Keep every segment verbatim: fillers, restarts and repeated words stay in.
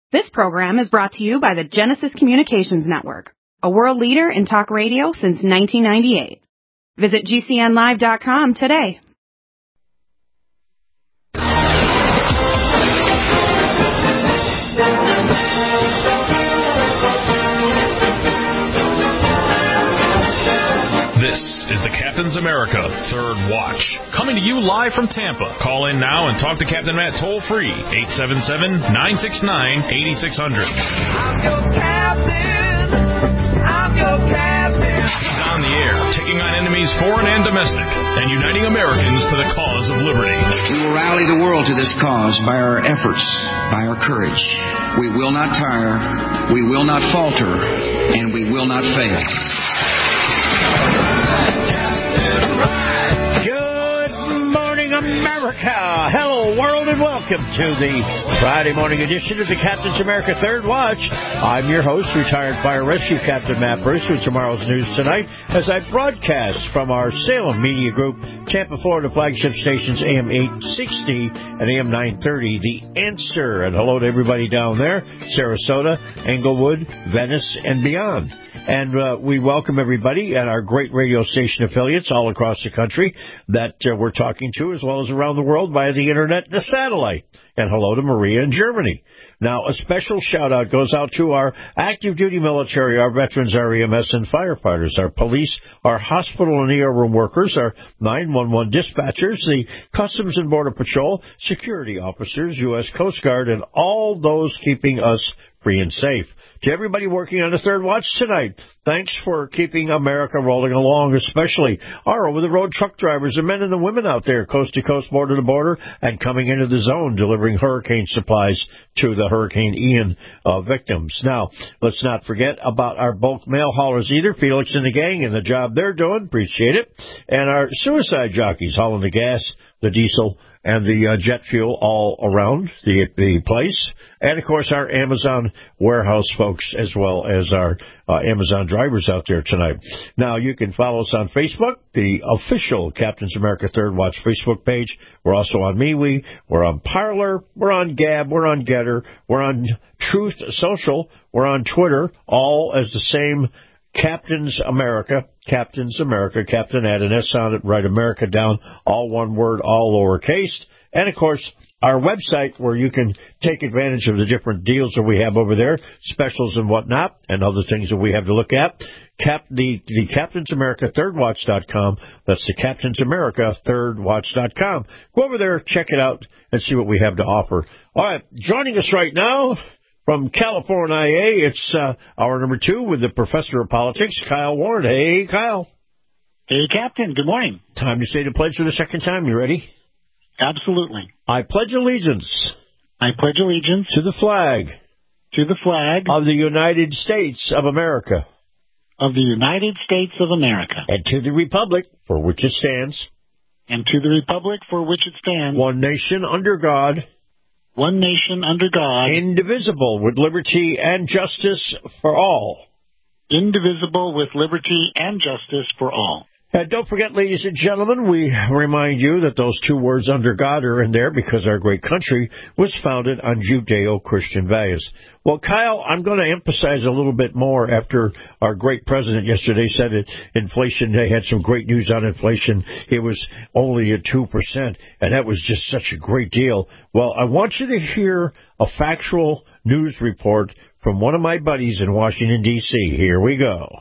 This program is brought to you by the Genesis Communications Network, a world leader in talk radio since nineteen ninety-eight. Visit G C N live dot com today. This is the Captain's America Third Watch, coming to you live from Tampa. Call in now and talk to Captain Matt toll-free, eight seven seven, nine six nine, eight six zero zero. I'm your captain. I'm your captain. He's on the air, taking on enemies foreign and domestic, and uniting Americans to the cause of liberty. We will rally the world to this cause by our efforts, by our courage. We will not tire, we will not falter, and we will not fail. Good morning, America. Hello, world, and welcome to the Friday morning edition of the Captain's America Third Watch. I'm your host, retired fire rescue Captain Matt Bruce, with tomorrow's news tonight as I broadcast from our Salem Media Group, Tampa, Florida flagship stations A M eight sixty and A M nine thirty, The Answer. And hello to everybody down there, Sarasota, Englewood, Venice, and beyond. And uh, we welcome everybody at our great radio station affiliates all across the country that uh, we're talking to, as well as around the world via the Internet and the satellite. And hello to Maria in Germany. Now, a special shout-out goes out to our active-duty military, our veterans, our E M S and firefighters, our police, our hospital and E R room workers, our nine one one dispatchers, the Customs and Border Patrol, security officers, U S Coast Guard, and all those keeping us free and safe. To everybody working on the Third Watch tonight, thanks for keeping America rolling along, especially our over-the-road truck drivers, the men and the women out there, coast to coast, border to border, and coming into the zone, delivering hurricane supplies to the Hurricane Ian uh, victims. Now, let's not forget about our bulk mail haulers either, Felix and the gang, and the job they're doing. Appreciate it. And our suicide jockeys hauling the gas, the diesel, and the uh, jet fuel all around the, the place. And, of course, our Amazon warehouse folks, as well as our uh, Amazon drivers out there tonight. Now, you can follow us on Facebook, the official Captain's America Third Watch Facebook page. We're also on MeWe. We're on Parler. We're on Gab. We're on Getter. We're on Truth Social. We're on Twitter, all as the same Captain's America, Captain's America, Captain add an S on it, write America down, all one word, all lowercase. And, of course, our website where you can take advantage of the different deals that we have over there, specials and whatnot, and other things that we have to look at. Cap, the, the Captain's America Third Watch dot com. That's the Captain's America Third Watch dot com. Go over there, check it out, and see what we have to offer. All right, joining us right now from California, it's uh, hour number two with the professor of politics, Kyle Warren. Hey, Kyle. Hey, Captain. Good morning. Time to say the pledge for the second time. You ready? Absolutely. I pledge allegiance. I pledge allegiance to the flag. To the flag of the United States of America. Of the United States of America. And to the republic for which it stands. And to the republic for which it stands. One nation under God. One nation under God. Indivisible with liberty and justice for all. Indivisible with liberty and justice for all. And don't forget, ladies and gentlemen, we remind you that those two words under God are in there because our great country was founded on Judeo-Christian values. Well, Kyle, I'm going to emphasize a little bit more after our great president yesterday said that inflation, they had some great news on inflation. It was only at two percent, and that was just such a great deal. Well, I want you to hear a factual news report from one of my buddies in Washington, D C Here we go.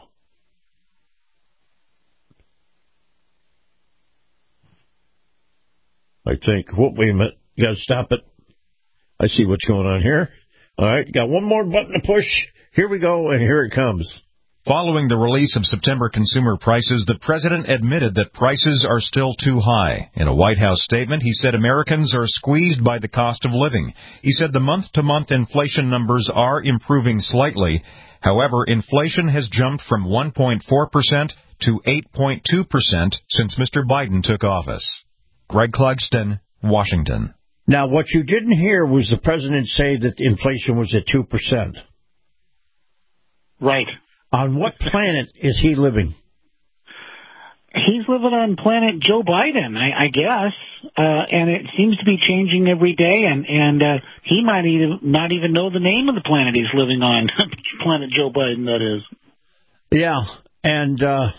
I think, whoop, wait a minute, you got to stop it. I see what's going on here. All right, got one more button to push. Here we go, and here it comes. Following the release of September consumer prices, the president admitted that prices are still too high. In a White House statement, he said Americans are squeezed by the cost of living. He said the month-to-month inflation numbers are improving slightly. However, inflation has jumped from one point four percent to eight point two percent since Mister Biden took office. Greg Clugston, Washington. Now, what you didn't hear was the president say that inflation was at two percent. Right. On what planet is he living? He's living on planet Joe Biden, I, I guess, uh, and it seems to be changing every day, and, and uh, he might even not even know the name of the planet he's living on, planet Joe Biden, that is. Yeah, and uh,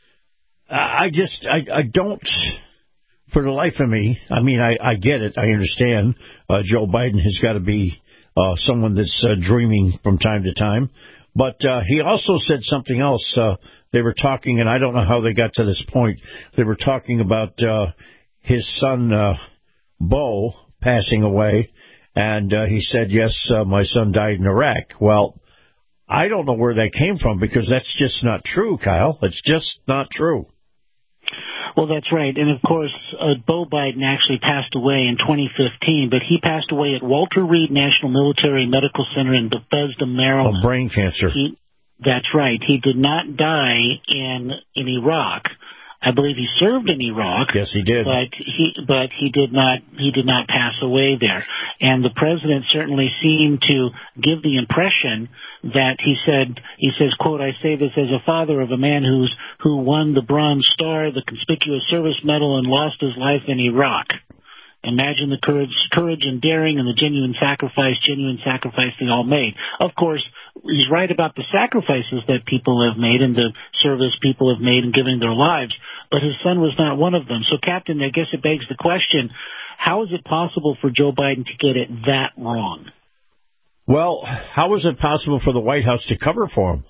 I just, I, I don't, for the life of me, I mean, I, I get it, I understand. Uh, Joe Biden has got to be uh, someone that's uh, dreaming from time to time. But uh, he also said something else. Uh, they were talking, and I don't know how they got to this point. They were talking about uh, his son, uh, Bo, passing away. And uh, he said, yes, uh, my son died in Iraq. Well, I don't know where that came from because that's just not true, Kyle. It's just not true. Well, that's right. And, of course, uh, Bo Biden actually passed away in twenty fifteen, but he passed away at Walter Reed National Military Medical Center in Bethesda, Maryland. Of brain cancer. He, that's right. He did not die in in Iraq. I believe he served in Iraq. Yes, he did. But he but he did not he did not pass away there. And the president certainly seemed to give the impression that he said he says, quote, I say this as a father of a man who's who won the Bronze Star, the Conspicuous Service Medal, and lost his life in Iraq. Imagine the courage, courage and daring and the genuine sacrifice, genuine sacrifice they all made. Of course, he's right about the sacrifices that people have made and the service people have made in giving their lives, but his son was not one of them. So, Captain, I guess it begs the question, how is it possible for Joe Biden to get it that wrong? Well, how is it possible for the White House to cover for him?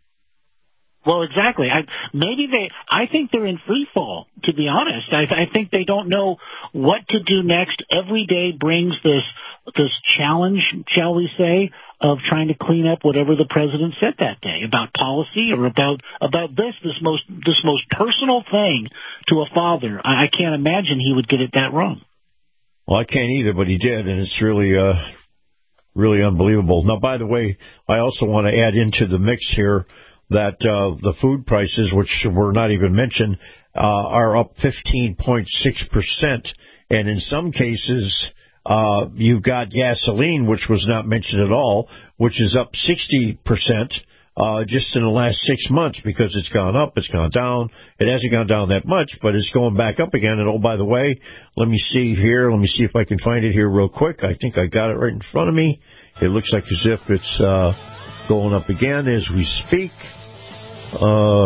Well, exactly. I, maybe they, I think they're in free fall, to be honest. I, I think they don't know what to do next. Every day brings this, this challenge, shall we say, of trying to clean up whatever the president said that day about policy or about, about this, this most, this most personal thing to a father. I, I can't imagine he would get it that wrong. Well, I can't either, but he did, and it's really, uh, really unbelievable. Now, by the way, I also want to add into the mix here that uh, the food prices, which were not even mentioned, uh, are up fifteen point six percent. And in some cases, uh, you've got gasoline, which was not mentioned at all, which is up sixty percent uh, just in the last six months because it's gone up, it's gone down. It hasn't gone down that much, but it's going back up again. And, oh, by the way, let me see here. Let me see if I can find it here real quick. I think I got it right in front of me. It looks like as if it's uh, going up again as we speak. Uh,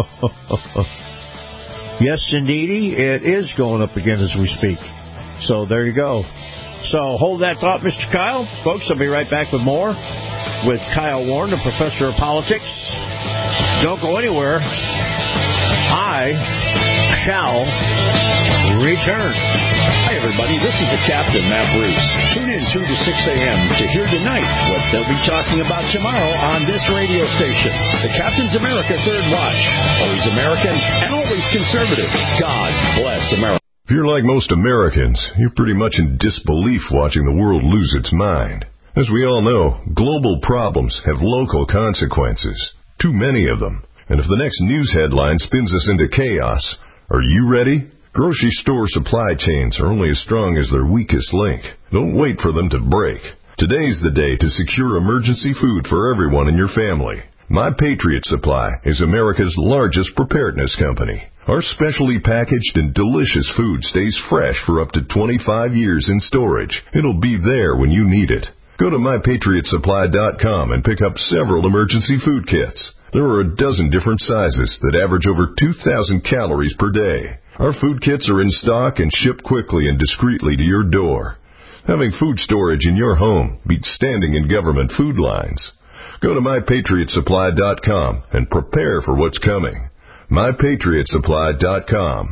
yes, indeedy, it is going up again as we speak. So there you go. So hold that thought, Mister Kyle. Folks, I'll be right back with more with Kyle Warren, the professor of politics. Don't go anywhere. I shall return. Hi, everybody. This is the Captain, Matt Bruce. Tune in two to six a.m. to hear tonight what they'll be talking about tomorrow on this radio station. The Captain's America Third Watch. Always American and always conservative. God bless America. If you're like most Americans, you're pretty much in disbelief watching the world lose its mind. As we all know, global problems have local consequences. Too many of them. And if the next news headline spins us into chaos, are you ready? Grocery store supply chains are only as strong as their weakest link. Don't wait for them to break. Today's the day to secure emergency food for everyone in your family. My Patriot Supply is America's largest preparedness company. Our specially packaged and delicious food stays fresh for up to twenty-five years in storage. It'll be there when you need it. Go to my patriot supply dot com and pick up several emergency food kits. There are a dozen different sizes that average over two thousand calories per day. Our food kits are in stock and shipped quickly and discreetly to your door. Having food storage in your home beats standing in government food lines. Go to my patriot supply dot com and prepare for what's coming. my patriot supply dot com.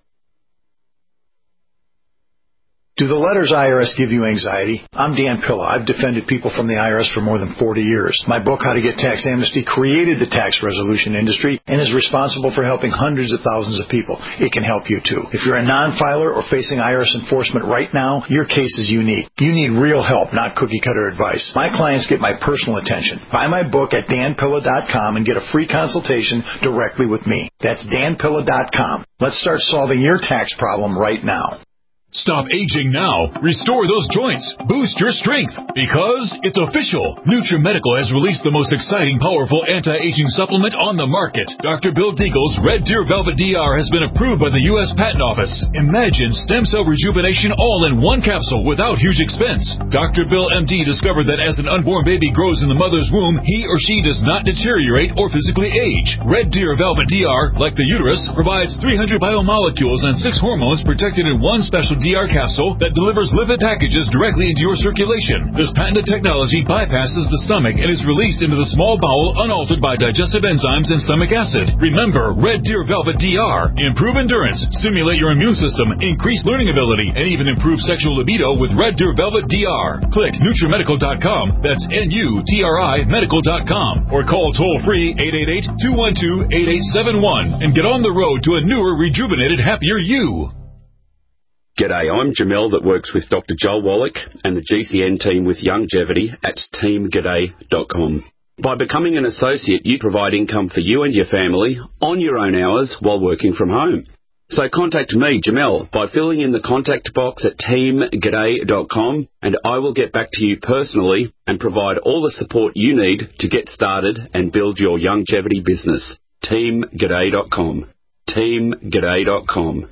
Do the letters I R S give you anxiety? I'm Dan Pilla. I've defended people from the I R S for more than forty years. My book, How to Get Tax Amnesty, created the tax resolution industry and is responsible for helping hundreds of thousands of people. It can help you, too. If you're a non-filer or facing I R S enforcement right now, your case is unique. You need real help, not cookie-cutter advice. My clients get my personal attention. Buy my book at dan pilla dot com and get a free consultation directly with me. That's dan pilla dot com. Let's start solving your tax problem right now. Stop aging now. Restore those joints. Boost your strength. Because it's official. NutriMedical has released the most exciting, powerful anti-aging supplement on the market. Doctor Bill Deagle's Red Deer Velvet D R has been approved by the U S Patent Office. Imagine stem cell rejuvenation all in one capsule without huge expense. Doctor Bill M D discovered that as an unborn baby grows in the mother's womb, he or she does not deteriorate or physically age. Red Deer Velvet D R, like the uterus, provides three hundred biomolecules and six hormones protected in one special D R capsule that delivers lipid packages directly into your circulation. This patented technology bypasses the stomach and is released into the small bowel unaltered by digestive enzymes and stomach acid. Remember, Red Deer Velvet D R. Improve endurance, stimulate your immune system, increase learning ability, and even improve sexual libido with Red Deer Velvet D R. Click NutriMedical dot com. That's N U T R I Medical dot com. Or call toll-free eight eight eight, two one two, eight eight seven one and get on the road to a newer, rejuvenated, happier you. G'day, I'm Jamel that works with Doctor Joel Wallach and the G C N team with Longevity at team g'day dot com. By becoming an associate, you provide income for you and your family on your own hours while working from home. So contact me, Jamel, by filling in the contact box at team g'day dot com and I will get back to you personally and provide all the support you need to get started and build your longevity business. team g'day dot com. team g'day dot com.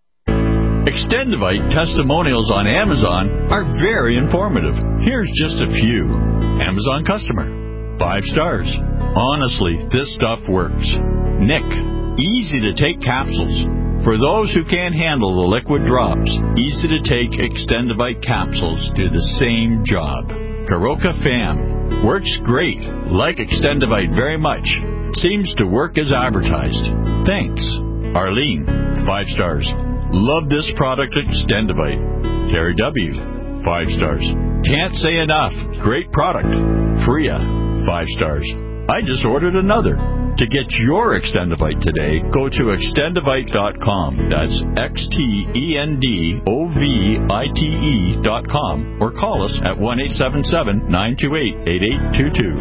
Extendivite testimonials on Amazon are very informative. Here's just a few. Amazon customer. Five stars. Honestly, this stuff works. Nick. Easy to take capsules. For those who can't handle the liquid drops, easy to take Extendivite capsules do the same job. Karoka Fam. Works great. Like Extendivite very much. Seems to work as advertised. Thanks. Arlene. Five stars. Love this product, Extendivite. Terry W. Five stars. Can't say enough. Great product. Freya. Five stars. I just ordered another. To get your Extendivite today, go to extendivite dot com. That's X T E N D O V I T E dot com. Or call us at one eight seven seven, nine two eight, eight eight two two.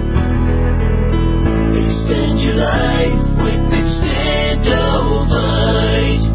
Extend your life with Extendivite.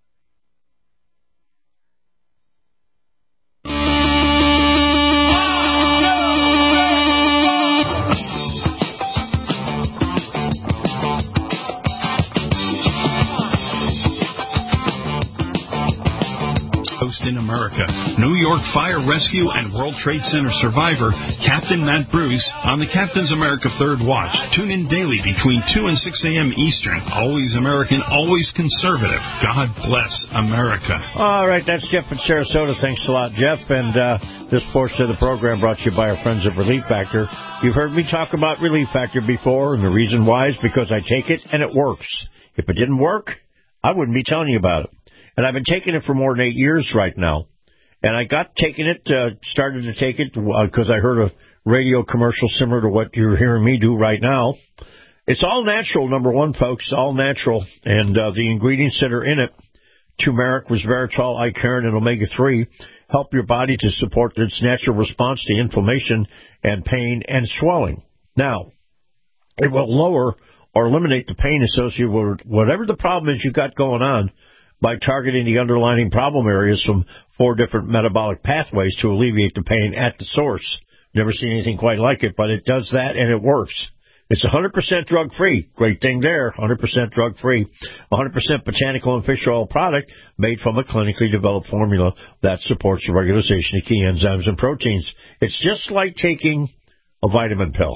In America, New York Fire Rescue and World Trade Center survivor Captain Matt Bruce on the Captain's America Third Watch. Tune in daily between two and six a.m. Eastern. Always American, always conservative. God bless America. All right, that's Jeff in Sarasota. Thanks a lot, Jeff. And uh, this portion of the program brought to you by our friends at Relief Factor. You've heard me talk about Relief Factor before, and the reason why is because I take it and it works. If it didn't work, I wouldn't be telling you about it. And I've been taking it for more than eight years right now. And I got taking it, uh, started to take it because uh, I heard a radio commercial similar to what you're hearing me do right now. It's all natural, number one, folks, all natural. And uh, the ingredients that are in it, turmeric, resveratrol, icarin, and omega three, help your body to support its natural response to inflammation and pain and swelling. Now, it will lower or eliminate the pain associated with whatever the problem is you got going on, by targeting the underlying problem areas from four different metabolic pathways to alleviate the pain at the source. Never seen anything quite like it, but it does that and it works. It's one hundred percent drug-free. Great thing there, one hundred percent drug-free. one hundred percent botanical and fish oil product made from a clinically developed formula that supports the regularization of key enzymes and proteins. It's just like taking a vitamin pill.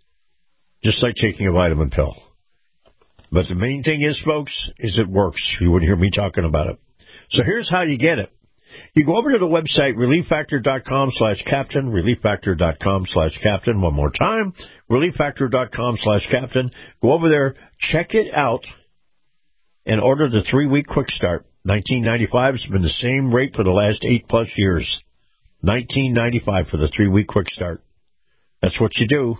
Just like taking a vitamin pill. But the main thing is, folks, is it works. You wouldn't hear me talking about it. So here's how you get it. You go over to the website, relief factor dot com slash captain, relief factor dot com slash captain. One more time, relief factor dot com slash captain. Go over there, check it out, and order the three-week quick start. nineteen ninety-five has been the same rate for the last eight-plus years. nineteen ninety-five for the three-week quick start. That's what you do.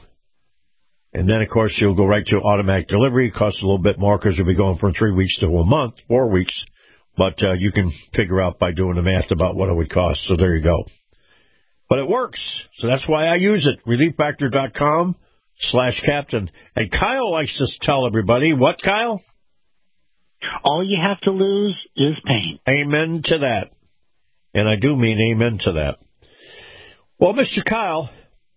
And then, of course, you'll go right to automatic delivery. It costs a little bit more because you'll be going from three weeks to a month, four weeks. But uh, you can figure out by doing the math about what it would cost. So there you go. But it works. So that's why I use it. relief factor dot com slash captain. And Kyle likes to tell everybody, what, Kyle? All you have to lose is pain. Amen to that. And I do mean amen to that. Well, Mister Kyle,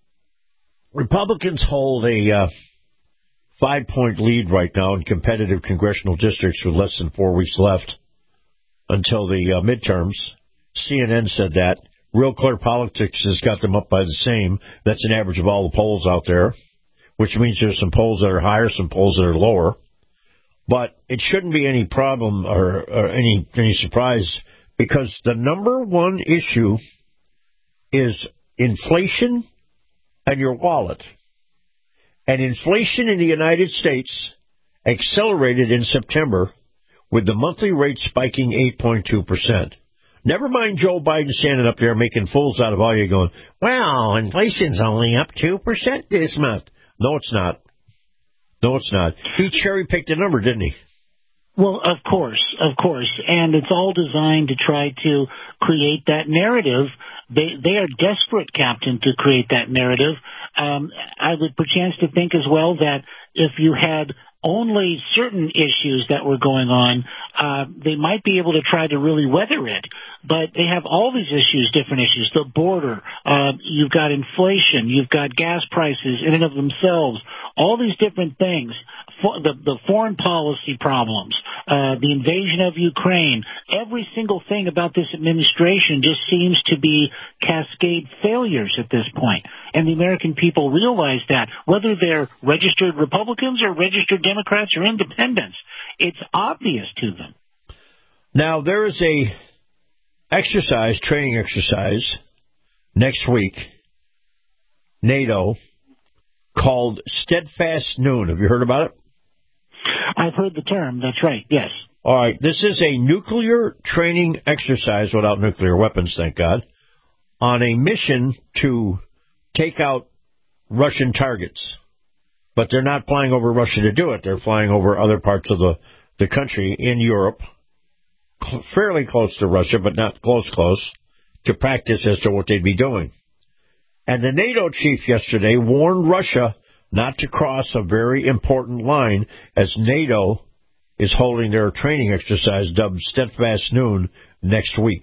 Republicans hold a uh, five-point lead right now in competitive congressional districts with less than four weeks left until the uh, midterms. C N N said that. Real Clear Politics has got them up by the same. That's an average of all the polls out there, which means there's some polls that are higher, some polls that are lower. But it shouldn't be any problem or, or any any surprise, because the number one issue is inflation and your wallet. And inflation in the United States accelerated in September with the monthly rate spiking eight point two percent. Never mind Joe Biden standing up there making fools out of all you going, well, inflation's only up two percent this month. No, it's not. No, it's not. He cherry-picked a number, didn't he? Well, of course, of course. And it's all designed to try to create that narrative. They they are desperate, Captain, to create that narrative. Um, I would perchance to think as well that if you had only certain issues that were going on, uh, they might be able to try to really weather it. But they have all these issues, different issues, the border, uh, you've got inflation, you've got gas prices in and of themselves, all these different things, for the, the foreign policy problems, uh, the invasion of Ukraine, every single thing about this administration just seems to be cascade failures at this point. And the American people realize that, whether they're registered Republicans or registered Democrats or independents, it's obvious to them. Now, there is a exercise, training exercise, next week, NATO, called Steadfast Noon. Have you heard about it? I've heard the term. That's right, yes. All right. This is a nuclear training exercise without nuclear weapons, thank God, on a mission to take out Russian targets. But they're not flying over Russia to do it. They're flying over other parts of the, the country in Europe, cl- fairly close to Russia, but not close, close, to practice as to what they'd be doing. And the NATO chief yesterday warned Russia not to cross a very important line as NATO is holding their training exercise dubbed Steadfast Noon next week.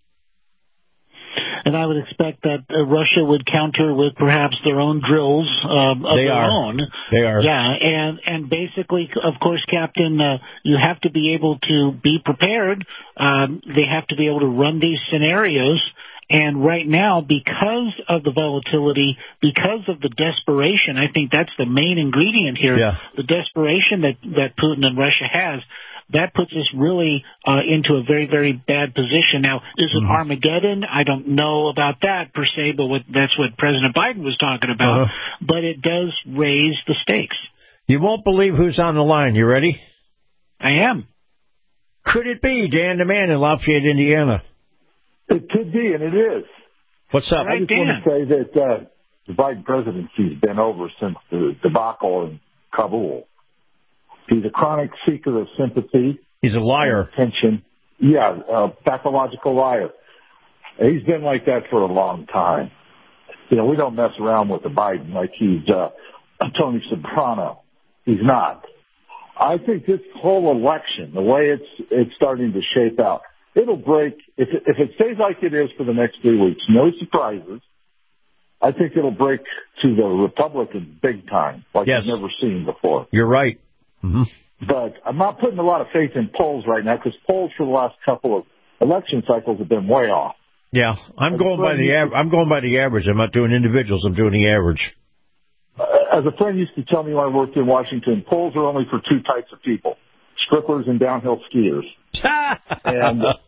And I would expect that uh, Russia would counter with perhaps their own drills um, of they their are. own. They are. Yeah, and, and basically, of course, Captain, uh, you have to be able to be prepared. Um, they have to be able to run these scenarios. And right now, because of the volatility, because of the desperation, I think that's the main ingredient here, yeah. the desperation that, that Putin and Russia has, that puts us really uh, into a very, very bad position. Now, is it mm-hmm. Armageddon? I don't know about that per se, but what, that's what President Biden was talking about. Uh-huh. But it does raise the stakes. You won't believe who's on the line. You ready? I am. Could it be Dan the Man in Lafayette, Indiana? It could be, and it is. What's up? I just Dan. want to say that uh, the Biden presidency has been over since the debacle in Kabul. He's a chronic seeker of sympathy. He's a liar. Attention. Yeah, a pathological liar. He's been like that for a long time. You know, we don't mess around with the Biden like he's uh, Tony Soprano. He's not. I think this whole election, the way it's it's starting to shape out, it'll break. If it, if it stays like it is for the next three weeks, no surprises, I think it'll break to the Republicans big time, like yes. you've never seen before. You're right. Mm-hmm. But I'm not putting a lot of faith in polls right now, because polls for the last couple of election cycles have been way off. Yeah, I'm going by the av- I'm going by the average. I'm not doing individuals. I'm doing the average. Uh, as a friend used to tell me when I worked in Washington, polls are only for two types of people: strippers and downhill skiers. and uh,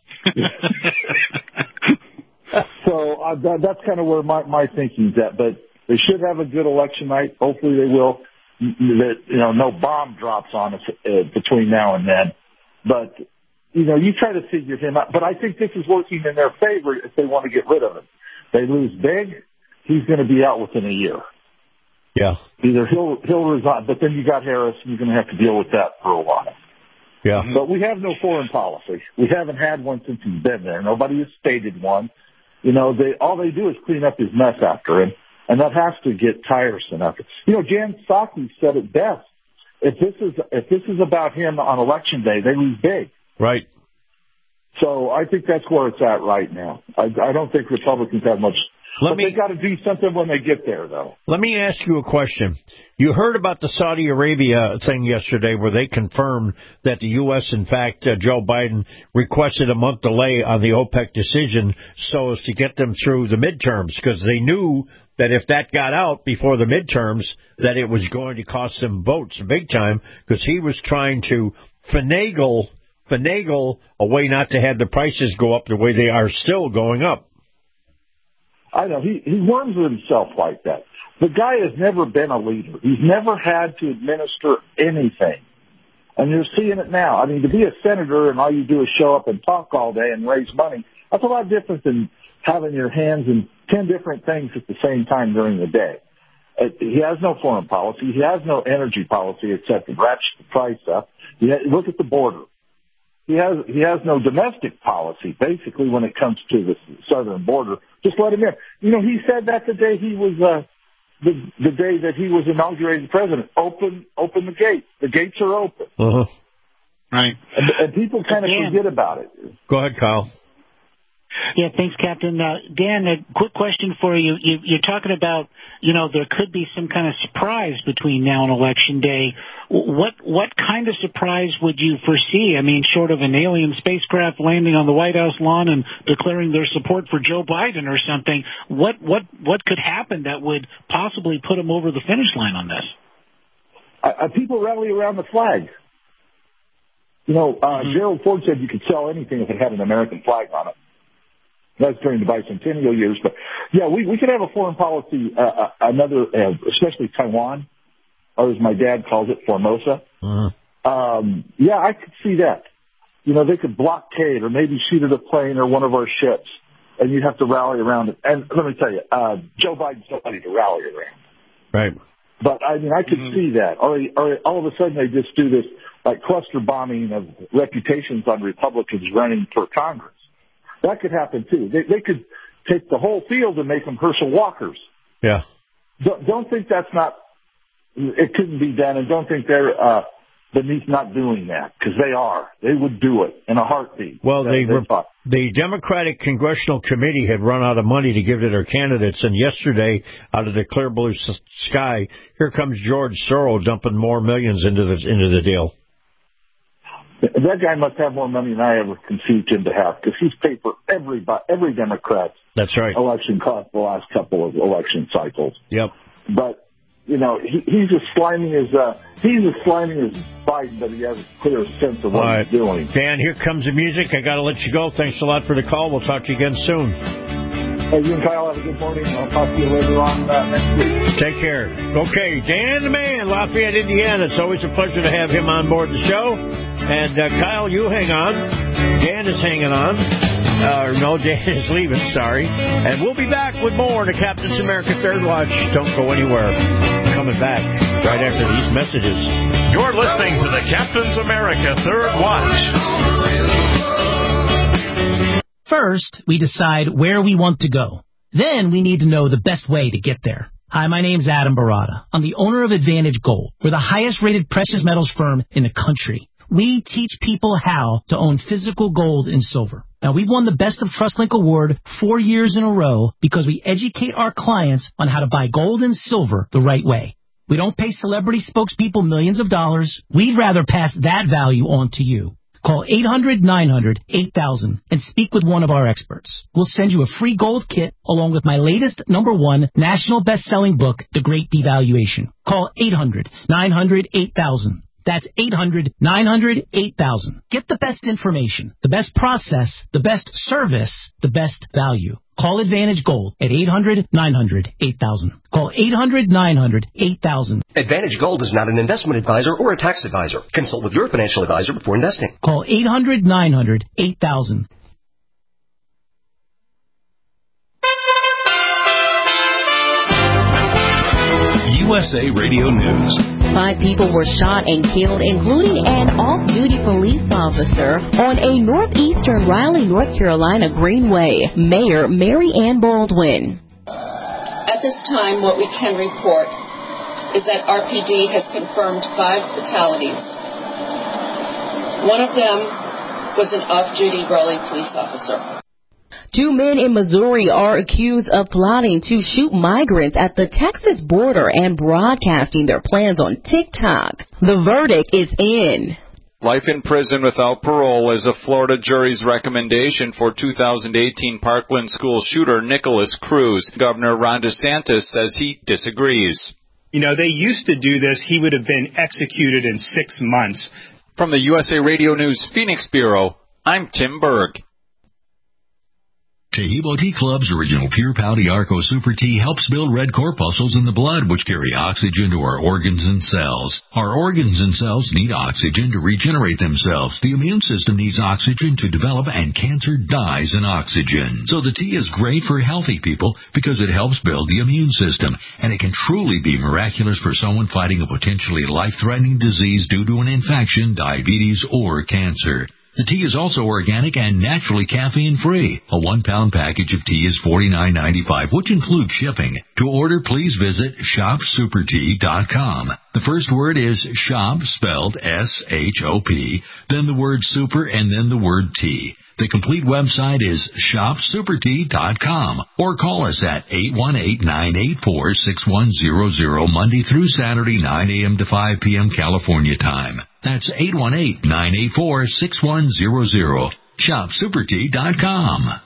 so uh, that, that's kind of where my, my thinking's at. But they should have a good election night. Hopefully they will. That, you know, no bomb drops on us uh, between now and then. But, you know, you try to figure him out. But I think this is working in their favor if they want to get rid of him. They lose big, he's going to be out within a year. Yeah. Either he'll he'll resign, but then you got Harris, and you're going to have to deal with that for a while. Yeah. But we have no foreign policy. We haven't had one since he's been there. Nobody has stated one. You know, they all they do is clean up his mess after him. And that has to get tiresome after. You know, Jan Psaki said it best. If this is if this is about him on election day, they lose big. Right. So I think that's where it's at right now. I, I don't think Republicans have much. Let but me, they got to do something when they get there, though. Let me ask you a question. You heard about the Saudi Arabia thing yesterday where they confirmed that the U S, in fact, uh, Joe Biden requested a month delay on the OPEC decision so as to get them through the midterms, because they knew that if that got out before the midterms, that it was going to cost them votes big time, because he was trying to finagle finagle a way not to have the prices go up the way they are still going up. I know. He, he worms himself like that. The guy has never been a leader. He's never had to administer anything. And you're seeing it now. I mean, to be a senator and all you do is show up and talk all day and raise money, that's a lot different than having your hands in ten different things at the same time during the day. He has no foreign policy. He has no energy policy except to ratchet the price up. He has, look at the border. He has he has no domestic policy, basically, when it comes to the southern border. Just let him in. You know, he said that the day he was uh, the the day that he was inaugurated president. Open open the gates. The gates are open. Uh-huh. Right. And, and people kind of forget about it. Go ahead, Kyle. Yeah, thanks, Captain. Uh, Dan, a quick question for you. you. You're talking about, you know, there could be some kind of surprise between now and Election Day. What what kind of surprise would you foresee? I mean, short of an alien spacecraft landing on the White House lawn and declaring their support for Joe Biden or something, what what what could happen that would possibly put them over the finish line on this? Uh, people rally around the flag. You know, uh, mm-hmm. Gerald Ford said you could sell anything if it had an American flag on it. That's during the bicentennial years. But, yeah, we, we could have a foreign policy, uh, another, uh, especially Taiwan, or as my dad calls it, Formosa. Uh-huh. Um, yeah, I could see that. You know, they could blockade or maybe shoot at a plane or one of our ships, and you'd have to rally around it. And let me tell you, uh, Joe Biden's nobody to rally around. Right. But, I mean, I could mm-hmm. see that. Or, or all of a sudden they just do this, like, cluster bombing of reputations on Republicans running for Congress. That could happen, too. They, they could take the whole field and make them Herschel Walkers. Yeah. Don't, don't think that's not, it couldn't be done, and don't think they're uh, beneath not doing that, because they are. They would do it in a heartbeat. Well, that, the, the Democratic Congressional Committee had run out of money to give to their candidates, and yesterday, out of the clear blue sky, here comes George Soros dumping more millions into the into the deal. That guy must have more money than I ever conceived him to have, because he's paid for every every Democrat's That's right. election cost the last couple of election cycles. Yep. But you know, he, he's as slimy as uh, he's as slimy as Biden, but he has a clear sense of what All right. he's doing. Dan, here comes the music. I got to let you go. Thanks a lot for the call. We'll talk to you again soon. Hey, you and Kyle have a good morning. I'll talk to you later on uh, next week. Take care. Okay, Dan the Man, Lafayette, Indiana. It's always a pleasure to have him on board the show. And uh, Kyle, you hang on. Dan is hanging on. Uh, no, Dan is leaving, sorry. And we'll be back with more to Captain's America Third Watch. Don't go anywhere. Coming back right after these messages. You're listening to the Captain's America Third Watch. First, we decide where we want to go. Then we need to know the best way to get there. Hi, my name's Adam Barada. I'm the owner of Advantage Gold. We're the highest rated precious metals firm in the country. We teach people how to own physical gold and silver. Now, we've won the Best of TrustLink Award four years in a row because we educate our clients on how to buy gold and silver the right way. We don't pay celebrity spokespeople millions of dollars. We'd rather pass that value on to you. Call eight hundred nine hundred eight thousand and speak with one of our experts. We'll send you a free gold kit along with my latest number one national best-selling book, The Great Devaluation. Call eight hundred nine hundred eight thousand. That's eight hundred nine hundred eight thousand. Get the best information, the best process, the best service, the best value. Call Advantage Gold at eight hundred nine hundred eight thousand. Call eight hundred nine hundred eight thousand. Advantage Gold is not an investment advisor or a tax advisor. Consult with your financial advisor before investing. Call eight hundred nine hundred eight thousand. U S A Radio News. Five people were shot and killed, including an off-duty police officer, on a northeastern Raleigh, North Carolina greenway. Mayor Mary Ann Baldwin. At this time, what we can report is that R P D has confirmed five fatalities. One of them was an off-duty Raleigh police officer. Two men in Missouri are accused of plotting to shoot migrants at the Texas border and broadcasting their plans on TikTok. The verdict is in. Life in prison without parole is a Florida jury's recommendation for two thousand eighteen Parkland school shooter Nicholas Cruz. Governor Ron DeSantis says he disagrees. You know, they used to do this. He would have been executed in six months. From the U S A Radio News Phoenix Bureau, I'm Tim Berg. Taheebo Tea Club's original Pure Pouty Arco Super Tea helps build red corpuscles in the blood, which carry oxygen to our organs and cells. Our organs and cells need oxygen to regenerate themselves. The immune system needs oxygen to develop, and cancer dies in oxygen. So the tea is great for healthy people because it helps build the immune system, and it can truly be miraculous for someone fighting a potentially life-threatening disease due to an infection, diabetes, or cancer. The tea is also organic and naturally caffeine-free. A one-pound package of tea is forty-nine ninety-five, which includes shipping. To order, please visit shop super tea dot com. The first word is shop, spelled S H O P, then the word super, and then the word tea. The complete website is shop super tea dot com, or call us at eight one eight, nine eight four, six one zero zero, Monday through Saturday, nine a.m. to five p.m. California time. That's eight one eight, nine eight four, six one zero zero. shop super tea dot com.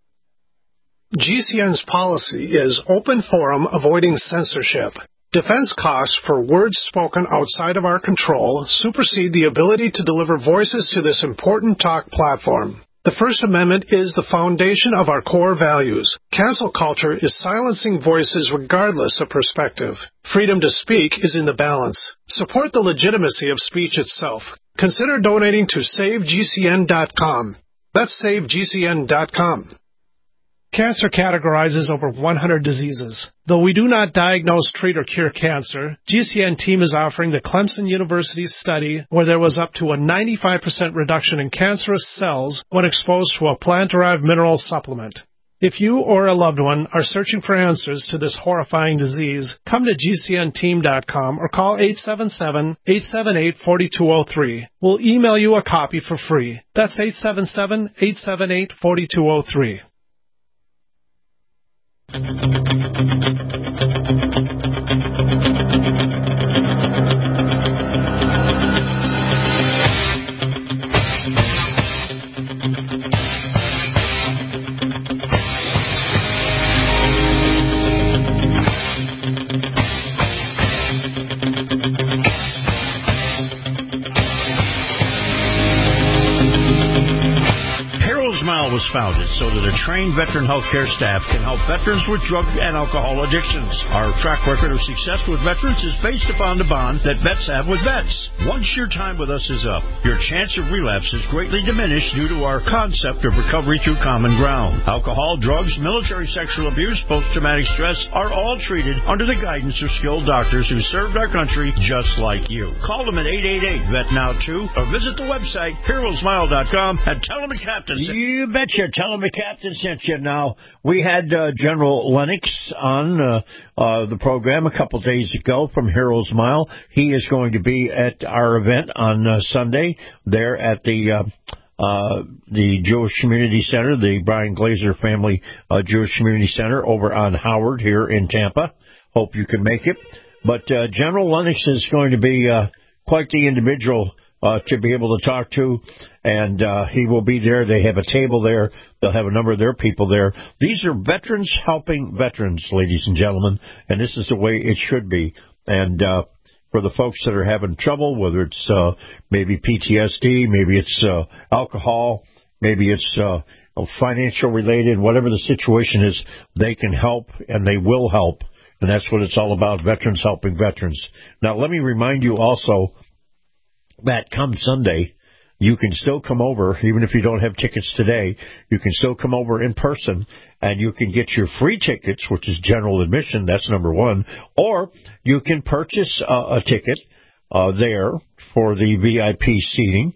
G C N's policy is open forum, avoiding censorship. Defense costs for words spoken outside of our control supersede the ability to deliver voices to this important talk platform. The First Amendment is the foundation of our core values. Cancel culture is silencing voices regardless of perspective. Freedom to speak is in the balance. Support the legitimacy of speech itself. Consider donating to save G C N dot com. That's save G C N dot com. Cancer categorizes over one hundred diseases. Though we do not diagnose, treat, or cure cancer, G C N team is offering the Clemson University study where there was up to a ninety-five percent reduction in cancerous cells when exposed to a plant-derived mineral supplement. If you or a loved one are searching for answers to this horrifying disease, come to G C N team dot com or call eight seven seven, eight seven eight, four two zero three. We'll email you a copy for free. That's eight seven seven, eight seven eight, four two zero three. Was founded so that a trained veteran healthcare staff can help veterans with drug and alcohol addictions. Our track record of success with veterans is based upon the bond that vets have with vets. Once your time with us is up, your chance of relapse is greatly diminished due to our concept of recovery through common ground. Alcohol, drugs, military sexual abuse, post-traumatic stress are all treated under the guidance of skilled doctors who served our country just like you. Call them at eight eight eight, V E T Now two or visit the website hero smile dot com and tell them the captain. You betcha. Tell them the captain sent you. Now, we had uh, General Lennox on uh, uh, the program a couple days ago from Heroes Mile. He is going to be at our event on uh, Sunday there at the uh, uh, the Jewish Community Center, the Brian Glazer Family uh, Jewish Community Center over on Howard here in Tampa. Hope you can make it. But uh, General Lennox is going to be uh, quite the individual Uh, to be able to talk to, and uh, he will be there. They have a table there. They'll have a number of their people there. These are veterans helping veterans, ladies and gentlemen, and this is the way it should be. And uh, for the folks that are having trouble, whether it's uh, maybe P T S D, maybe it's uh, alcohol, maybe it's uh, financial related, whatever the situation is, they can help, and they will help. And that's what it's all about, veterans helping veterans. Now, let me remind you also that come Sunday, you can still come over, even if you don't have tickets today, you can still come over in person, and you can get your free tickets, which is general admission, that's number one, or you can purchase uh, a ticket uh, there for the V I P seating.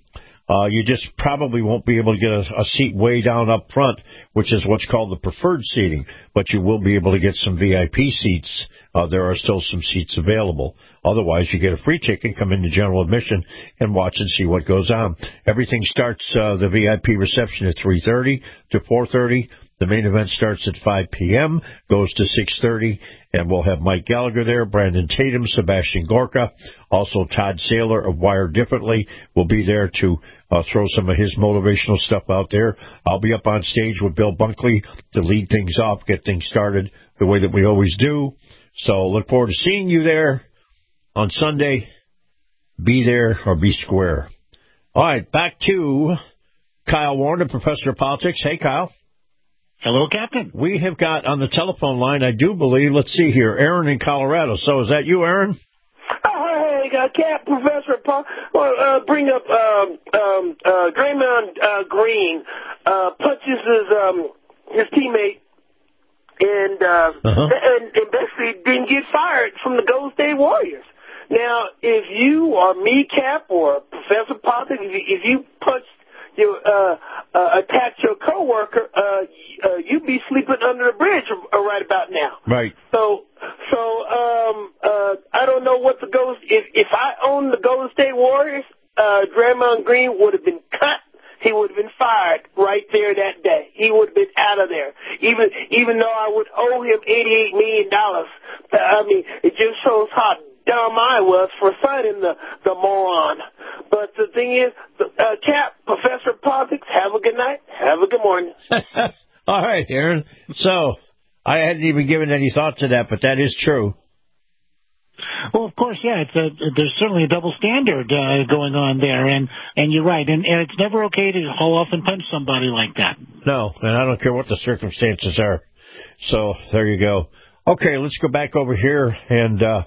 Uh, you just probably won't be able to get a, a seat way down up front, which is what's called the preferred seating, but you will be able to get some V I P seats. Uh, there are still some seats available. Otherwise, you get a free ticket, come into general admission, and watch and see what goes on. Everything starts, uh, the V I P reception at three thirty to four thirty. The main event starts at five p.m., goes to six thirty, and we'll have Mike Gallagher there, Brandon Tatum, Sebastian Gorka. Also, Todd Saylor of Wired Differently will be there to uh, throw some of his motivational stuff out there. I'll be up on stage with Bill Bunkley to lead things off, get things started the way that we always do. So look forward to seeing you there on Sunday. Be there or be square. All right, back to Kyle Warner, Professor of Politics. Hey, Kyle. Hello, Captain. We have got on the telephone line, I do believe, let's see here, Aaron in Colorado. So is that you, Aaron? Oh, hey, uh, Cap, Professor Paul. Well, uh, bring up um, um, uh, Draymond uh, Green uh, punches his um, his teammate and, uh, uh-huh. and and basically didn't get fired from the Golden State Warriors. Now, if you are me, Cap, or Professor Politics, if you, if you punch you uh, uh, attack your coworker, uh, uh, you'd be sleeping under a bridge uh, right about now. Right. So, so um, uh, I don't know what the Golden. If if I owned the Golden State Warriors, uh, Draymond Green would have been cut. He would have been fired right there that day. He would have been out of there. Even even though I would owe him eighty-eight million dollars. I mean, it just shows how dumb I was for signing the, the moron. But the thing is, uh, Cap, Professor of Politics, have a good night. Have a good morning. All right, Aaron. So, I hadn't even given any thought to that, but that is true. Well, of course, yeah. It's a, there's certainly a double standard uh, going on there, and, and you're right. And, and it's never okay to haul off and punch somebody like that. No, and I don't care what the circumstances are. So, there you go. Okay, let's go back over here and... Uh,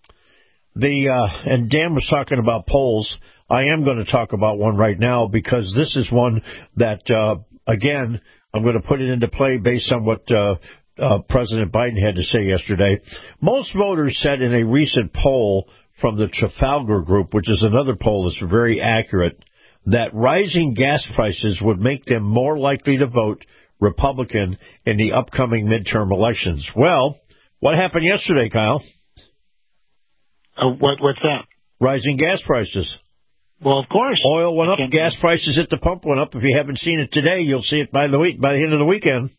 The uh, and Dan was talking about polls. I am going to talk about one right now because this is one that, uh, again, I'm going to put it into play based on what uh, uh, President Biden had to say yesterday. Most voters said in a recent poll from the Trafalgar Group, which is another poll that's very accurate, that rising gas prices would make them more likely to vote Republican in the upcoming midterm elections. Well, what happened yesterday, Kyle? Uh, what, what's that? Rising gas prices. Well, of course. Oil went up. Gas prices at the pump went up. If you haven't seen it today, you'll see it by the week, by the end of the weekend.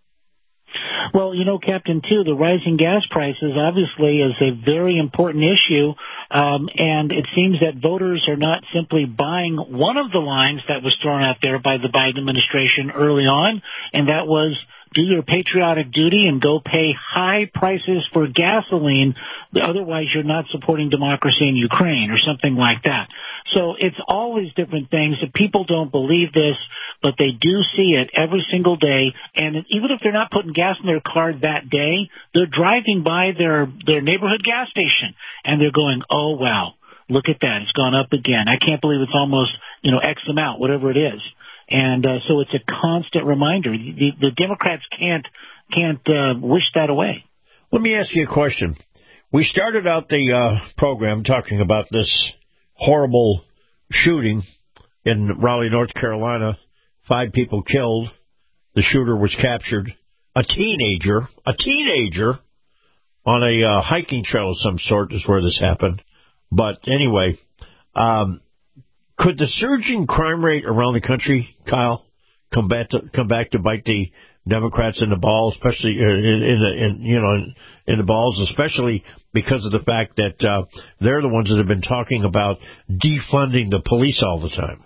Well, you know, Captain, too, the rising gas prices obviously is a very important issue, um, and it seems that voters are not simply buying one of the lines that was thrown out there by the Biden administration early on, and that was do your patriotic duty and go pay high prices for gasoline. Otherwise, you're not supporting democracy in Ukraine or something like that. So it's always different things. That people don't believe this, but they do see it every single day. And even if they're not putting gas in their car that day, they're driving by their, their neighborhood gas station and they're going, oh, wow, look at that. It's gone up again. I can't believe it's almost, you know, X amount, whatever it is. And uh, so it's a constant reminder. The, the Democrats can't can't uh, wish that away. Let me ask you a question. We started out the uh, program talking about this horrible shooting in Raleigh, North Carolina. Five people killed. The shooter was captured. A teenager, a teenager on a uh, hiking trail of some sort is where this happened. But anyway, um, could the surging crime rate around the country, Kyle, come back to come back to bite the Democrats in the balls, especially in, in the in, you know in, in the balls, especially because of the fact that uh, they're the ones that have been talking about defunding the police all the time?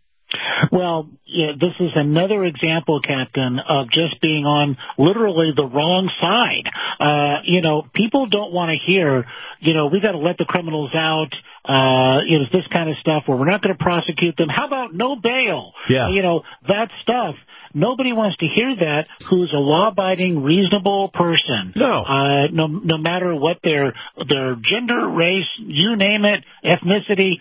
Well, yeah, this is another example, Captain, of just being on literally the wrong side. Uh, you know, people don't want to hear, you know, we got to let the criminals out, uh, you know, this kind of stuff where we're not going to prosecute them. How about no bail? Yeah. You know, that stuff. Nobody wants to hear that who's a law-abiding, reasonable person. No. Uh, no, no matter what their, their gender, race, you name it, ethnicity,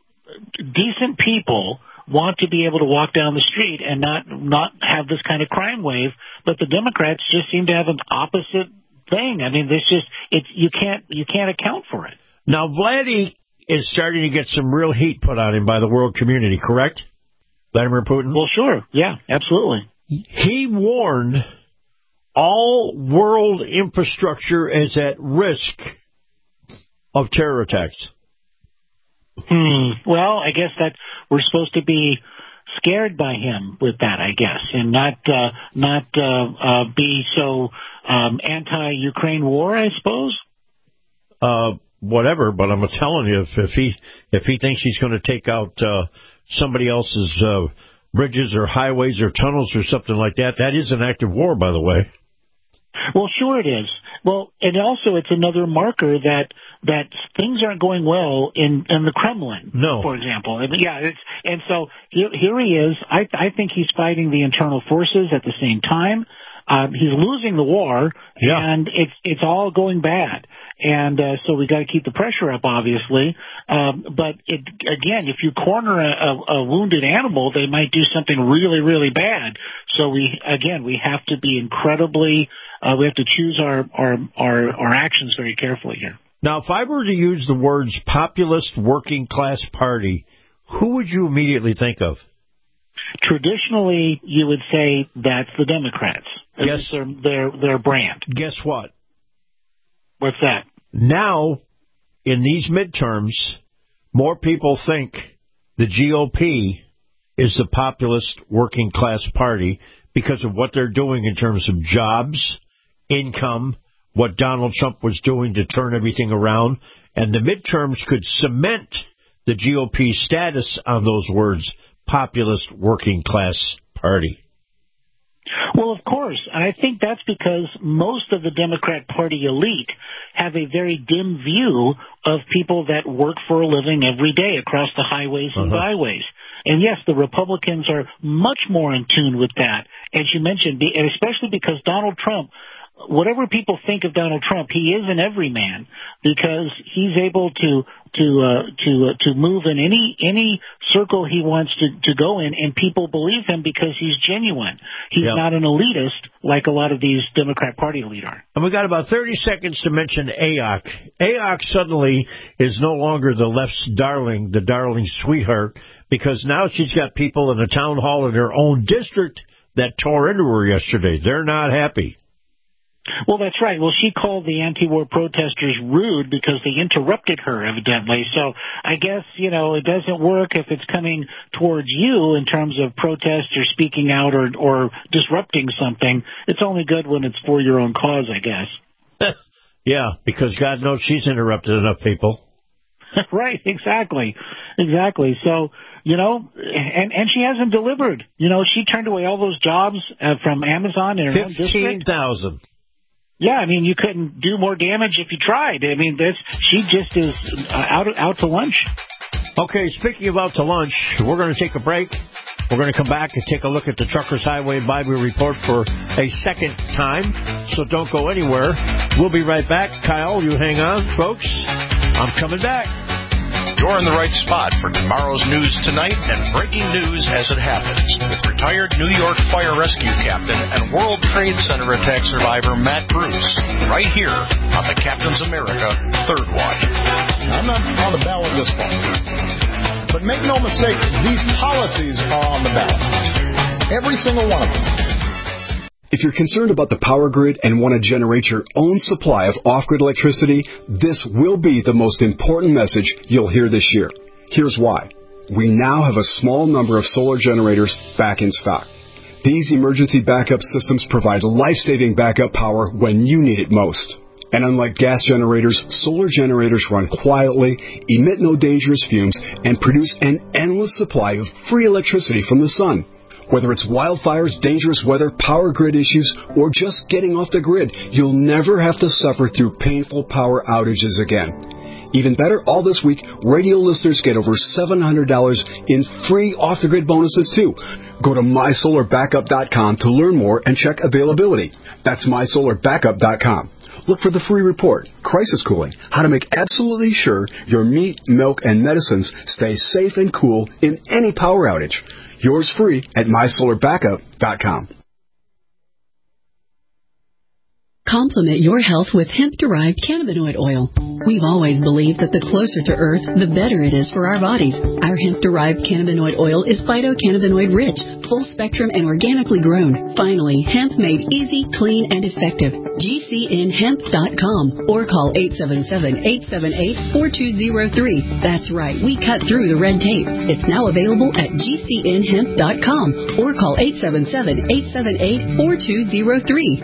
decent people want to be able to walk down the street and not not have this kind of crime wave, but the Democrats just seem to have an opposite thing. I mean, this just it's you can't you can't account for it. Now, Vladdy is starting to get some real heat put on him by the world community, correct? Vladimir Putin? Well, sure. Yeah, absolutely. He warned all world infrastructure is at risk of terror attacks. Hmm. Well, I guess that we're supposed to be scared by him with that, I guess, and not uh, not uh, uh, be so um, anti-Ukraine war, I suppose. Uh, whatever, but I'm telling you, if, if he if he thinks he's going to take out uh, somebody else's uh, bridges or highways or tunnels or something like that, that is an act of war, by the way. Well, sure it is. Well, and also it's another marker that that things aren't going well in, in the Kremlin, no. for example. And, yeah, it's, and so here, here he is. I, I think he's fighting the internal forces at the same time. Um, he's losing the war, yeah. and it's it's all going bad. And uh, so we got to keep the pressure up, obviously. Um, but it, again, if you corner a, a, a wounded animal, they might do something really, really bad. So we, again, we have to be incredibly. Uh, we have to choose our, our our our actions very carefully here. Now, if I were to use the words populist working class party, who would you immediately think of? Traditionally, you would say that's the Democrats. Yes, their their their brand. Guess what? What's that? Now, in these midterms, more people think the G O P is the populist working class party because of what they're doing in terms of jobs, income, what Donald Trump was doing to turn everything around, and the midterms could cement the G O P status on those words, populist working class party. Well, of course, and I think that's because most of the Democrat Party elite have a very dim view of people that work for a living every day across the highways and uh-huh. byways. And yes, the Republicans are much more in tune with that, as you mentioned, and especially because Donald Trump, whatever people think of Donald Trump, he is an everyman because he's able to to uh, to uh, to move in any any circle he wants to, to go in, and people believe him because he's genuine. He's yep. not an elitist like a lot of these Democrat Party elite are. And we got about thirty seconds to mention A O C. A O C suddenly is no longer the left's darling, the darling sweetheart, because now she's got people in a town hall in her own district that tore into her yesterday. They're not happy. Well, that's right. Well, she called the anti-war protesters rude because they interrupted her, evidently. So I guess, you know, it doesn't work if it's coming towards you in terms of protest or speaking out or, or disrupting something. It's only good when it's for your own cause, I guess. Yeah, because God knows she's interrupted enough people. Right, exactly. Exactly. So, you know, and, and she hasn't delivered. You know, she turned away all those jobs uh, from Amazon in her own district. fifteen thousand. Yeah, I mean, you couldn't do more damage if you tried. I mean, this she just is uh, out out to lunch. Okay, speaking of out to lunch, we're going to take a break. We're going to come back and take a look at the Truckers Highway Bible Report for a second time, so don't go anywhere. We'll be right back. Kyle, you hang on, folks. I'm coming back. You're in the right spot for tomorrow's news tonight and breaking news as it happens with retired New York Fire Rescue Captain and World Trade Center attack survivor Matt Bruce, right here on the Captain's America Third Watch. I'm not on the ballot this fall, but make no mistake, these policies are on the ballot. Every single one of them. If you're concerned about the power grid and want to generate your own supply of off-grid electricity, this will be the most important message you'll hear this year. Here's why. We now have a small number of solar generators back in stock. These emergency backup systems provide life-saving backup power when you need it most. And unlike gas generators, solar generators run quietly, emit no dangerous fumes, and produce an endless supply of free electricity from the sun. Whether it's wildfires, dangerous weather, power grid issues, or just getting off the grid, you'll never have to suffer through painful power outages again. Even better, all this week, radio listeners get over seven hundred dollars in free off-the-grid bonuses, too. Go to my solar backup dot com to learn more and check availability. That's my solar backup dot com. Look for the free report, Crisis Cooling, how to make absolutely sure your meat, milk, and medicines stay safe and cool in any power outage. Yours free at my solar backup dot com. Complement your health with hemp-derived cannabinoid oil. We've always believed that the closer to Earth, the better it is for our bodies. Our hemp-derived cannabinoid oil is phytocannabinoid-rich, full-spectrum, and organically grown. Finally, hemp made easy, clean, and effective. G C N hemp dot com or call eight seven seven, eight seven eight, four two zero three. That's right, we cut through the red tape. It's now available at G C N hemp dot com or call eight seven seven, eight seven eight, four two zero three.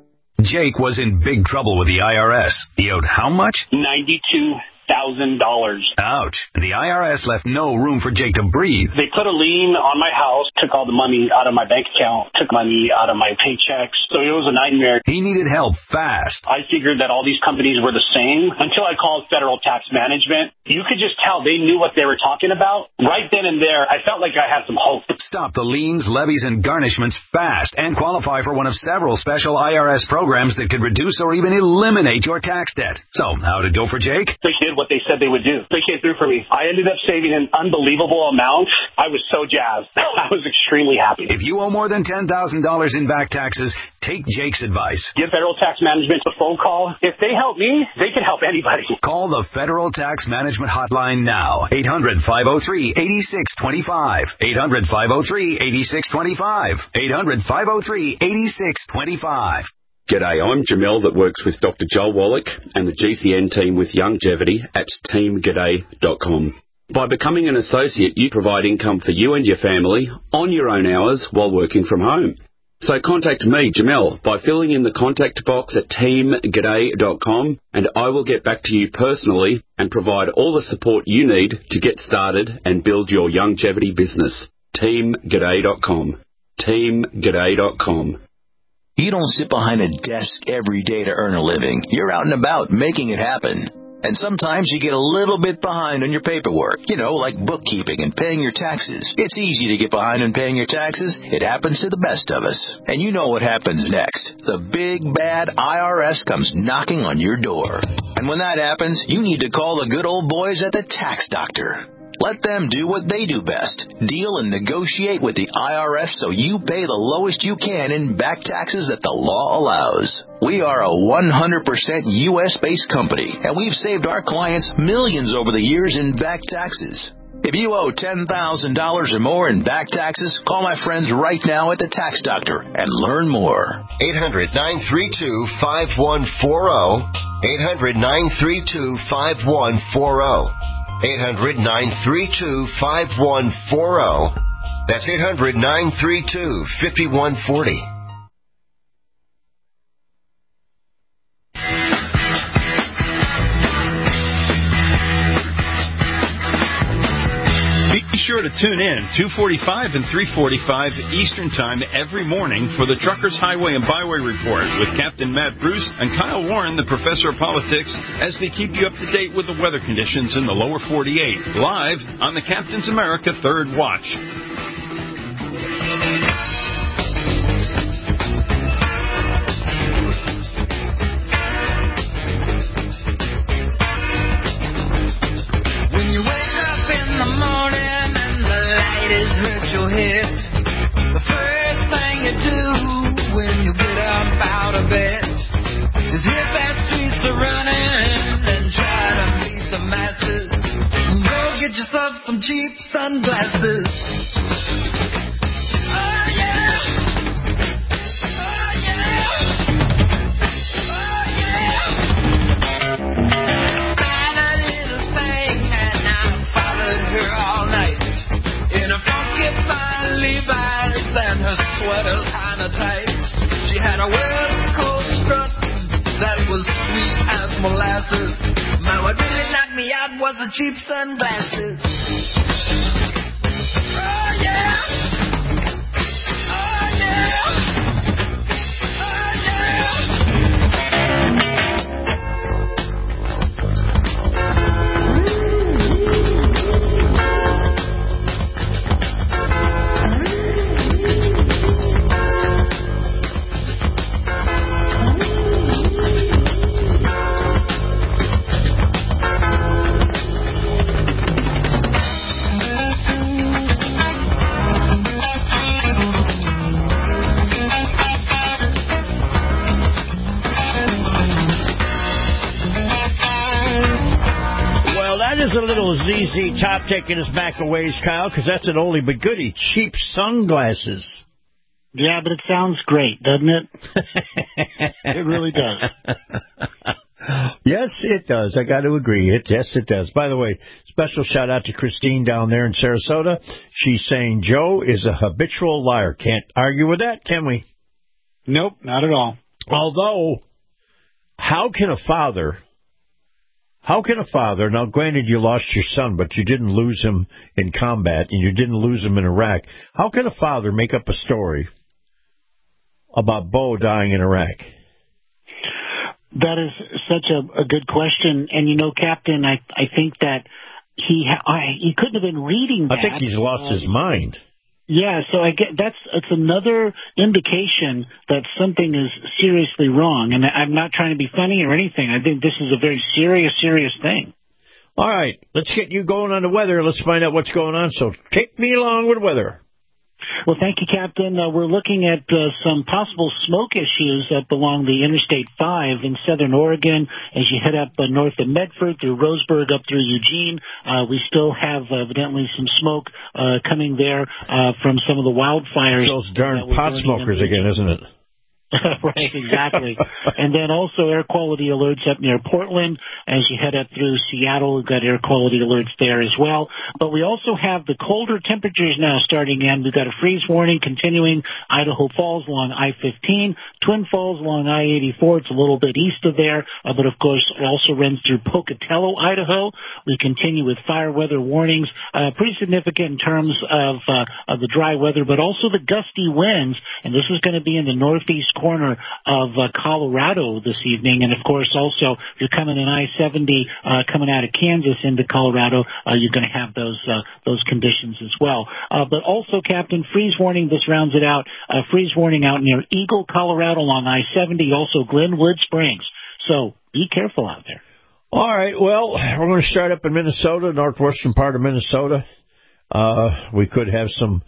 Jake was in big trouble with the I R S. He owed how much? ninety-two thousand dollars. Ouch. The I R S left no room for Jake to breathe. They put a lien on my house, took all the money out of my bank account, took money out of my paychecks. So it was a nightmare. He needed help fast. I figured that all these companies were the same until I called Federal Tax Management. You could just tell they knew what they were talking about. Right then and there, I felt like I had some hope. Stop the liens, levies, and garnishments fast and qualify for one of several special I R S programs that could reduce or even eliminate your tax debt. So, how'd it go for Jake? They did what they said they would do. They came through for me. I ended up saving an unbelievable amount. I was so jazzed. I was extremely happy. If you owe more than ten thousand dollars in back taxes, take Jake's advice. Give Federal Tax Management a phone call. If they help me, they can help anybody. Call the Federal Tax Management Hotline now. eight hundred, five oh three, eight six two five. eight hundred, five oh three, eight six two five. eight hundred, five oh three, eight six two five. G'day, I'm Jamel that works with Doctor Joel Wallach and the G C N team with Longevity at team g'day dot com. By becoming an associate, you provide income for you and your family on your own hours while working from home. So contact me, Jamel, by filling in the contact box at team g'day dot com, and I will get back to you personally and provide all the support you need to get started and build your longevity business. team g'day dot com. team g'day dot com. You don't sit behind a desk every day to earn a living. You're out and about making it happen. And sometimes you get a little bit behind on your paperwork, you know, like bookkeeping and paying your taxes. It's easy to get behind on paying your taxes. It happens to the best of us. And you know what happens next. The big, bad I R S comes knocking on your door. And when that happens, you need to call the good old boys at the Tax Doctor. Let them do what they do best. Deal and negotiate with the I R S so you pay the lowest you can in back taxes that the law allows. We are a one hundred percent U S-based company, and we've saved our clients millions over the years in back taxes. If you owe ten thousand dollars or more in back taxes, call my friends right now at the Tax Doctor and learn more. eight hundred, nine three two, five one four zero. eight hundred, nine three two, five one four zero. eight hundred, nine three two, five one four zero. That's eight hundred, nine three two, five one four zero. Be sure to tune in two forty-five and three forty-five Eastern Time every morning for the Truckers Highway and Byway Report with Captain Matt Bruce and Kyle Warren, the Professor of Politics, as they keep you up to date with the weather conditions in the lower forty-eight, live on the Captain's America Third Watch. Get yourself some cheap sunglasses. Oh yeah. Oh yeah. Oh yeah. Found a little thing and I followed her all night in a funky fine Levi's and her sweater's kinda tight. She had a West Coast strut that was sweet as molasses. Man, what really knocked me out was the cheap sunglasses. Oh yeah. Oh yeah. Oh That is a little Z Z Top taking us back a ways, Kyle, because that's an oldie but goodie. Cheap sunglasses. Yeah, but it sounds great, doesn't it? It really does. Yes, it does. I got to agree. It yes, it does. By the way, special shout out to Christine down there in Sarasota. She's saying Joe is a habitual liar. Can't argue with that, can we? Nope, not at all. Although, how can a father, how can a father, now granted you lost your son, but you didn't lose him in combat and you didn't lose him in Iraq. How can a father make up a story about Bo dying in Iraq? That is such a, a good question. And, you know, Captain, I, I think that he ha- I, he couldn't have been reading that. I think he's lost um, his mind. Yeah, so I get that's it's another indication that something is seriously wrong. And I'm not trying to be funny or anything. I think this is a very serious, serious thing. All right, let's get you going on the weather. Let's find out what's going on. So take me along with weather. Well, thank you, Captain. Uh, we're looking at uh, some possible smoke issues up along the Interstate five in southern Oregon as you head up uh, north of Medford through Roseburg up through Eugene. Uh, we still have uh, evidently some smoke uh, coming there uh, from some of the wildfires. Those darn pot smokers again, isn't it? Right, exactly. And then also air quality alerts up near Portland. As you head up through Seattle, we've got air quality alerts there as well. But we also have the colder temperatures now starting in. We've got a freeze warning continuing Idaho Falls along I fifteen, Twin Falls along I eighty-four. It's a little bit east of there, uh, but of course it also runs through Pocatello, Idaho. We continue with fire weather warnings, uh, pretty significant in terms of, uh, of the dry weather, but also the gusty winds. And this is going to be in the northeast corner of uh, Colorado this evening. And, of course, also, if you're coming in I seventy, uh, coming out of Kansas into Colorado, uh, you're going to have those uh, those conditions as well. Uh, but also, Captain, freeze warning, this rounds it out, uh, freeze warning out near Eagle, Colorado along I seventy, also Glenwood Springs. So be careful out there. All right, well, we're going to start up in Minnesota, northwestern part of Minnesota. Uh, we could have some